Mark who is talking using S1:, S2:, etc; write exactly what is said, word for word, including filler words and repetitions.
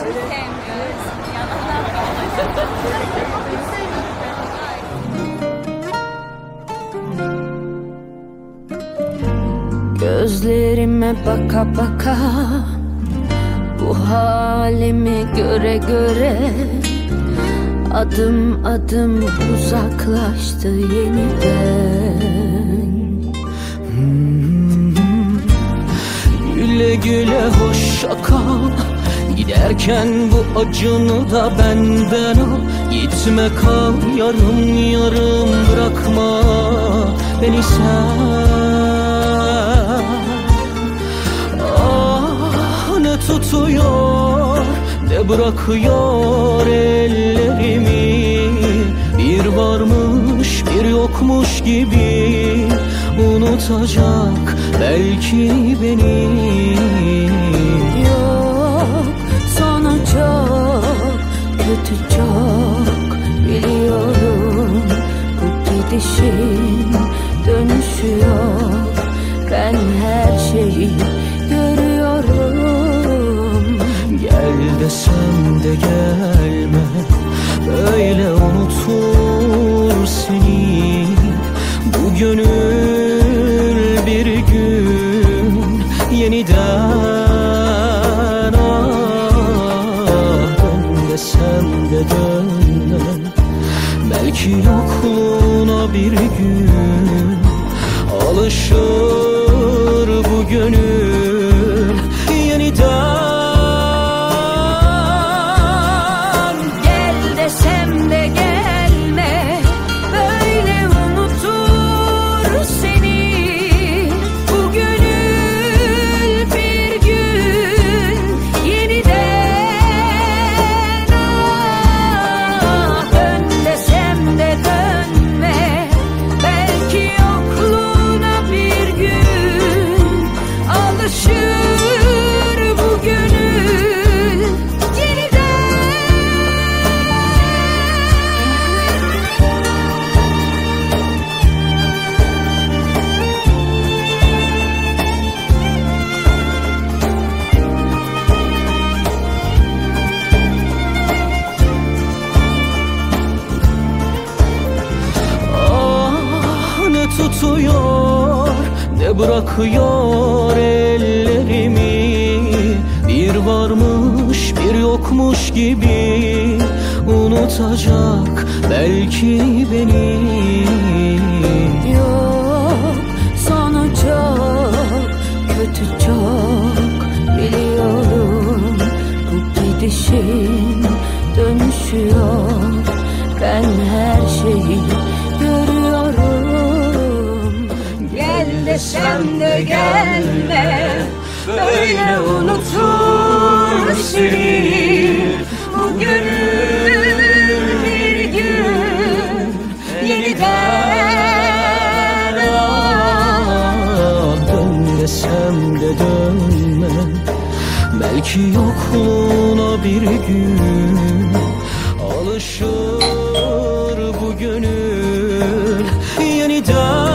S1: sevmiyoruz.
S2: Gözlerime baka baka, bu halimi göre göre adım adım uzaklaştı yeniden.
S3: hmm. Güle güle hoşça kal, giderken bu acını da benden al. Gitme kal yarım yarım, bırakma beni sen. Ah ne tutuyor ne bırakıyor ellerimi, bir varmış bir yokmuş gibi unutacak belki beni.
S2: Yok, sonu çok kötü, çok biliyorum. Bu gidişin dönüşü yok, ben her şeyi görüyorum.
S3: Gel desem de gelme, böyle unutur seni bu gönül bir gün yeniden. Ah dön desem de dönmem, belki yokluğuna bir gün alışır bu gönül yeniden.
S2: Gel desem de gelme, böyle unutur seni bu gönül bir gün yeniden. Ah dön desem de dönme, belki yokluğuna bir gün alışır bu gönül yeniden.
S3: Ah ne tutuyor ne bırakıyor ellerimi, bir varmış bir yokmuş gibi unutacak belki beni.
S2: Yok, sonu çok kötü, çok biliyorum. Bu gidişin dönüşü yok, ben her şeyi görüyorum. Gel desem de gelme, böyle unutur seni bu gönül bir gün yeniden.
S3: Ah dön desem de dönmem, belki yokluğuna bir gün alışır bu gönül yeniden.